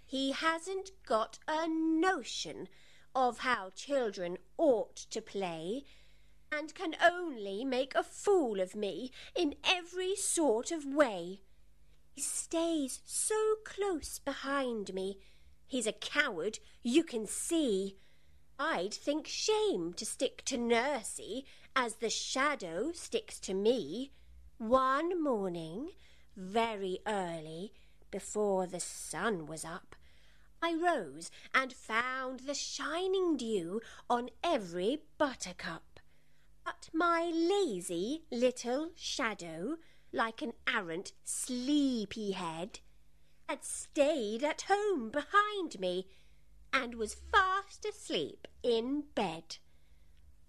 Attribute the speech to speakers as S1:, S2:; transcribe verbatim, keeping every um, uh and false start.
S1: He hasn't got a notion of how children ought to play, and can only make a fool of me in every sort of way. He stays so close behind me. He's a coward, you can see. I'd think shame to stick to Nursey as the shadow sticks to me. One morning, very early, before the sun was up, I rose and found the shining dew on every buttercup. But my lazy little shadow, like an arrant sleepy head, had stayed at home behind me, and was fast asleep in bed.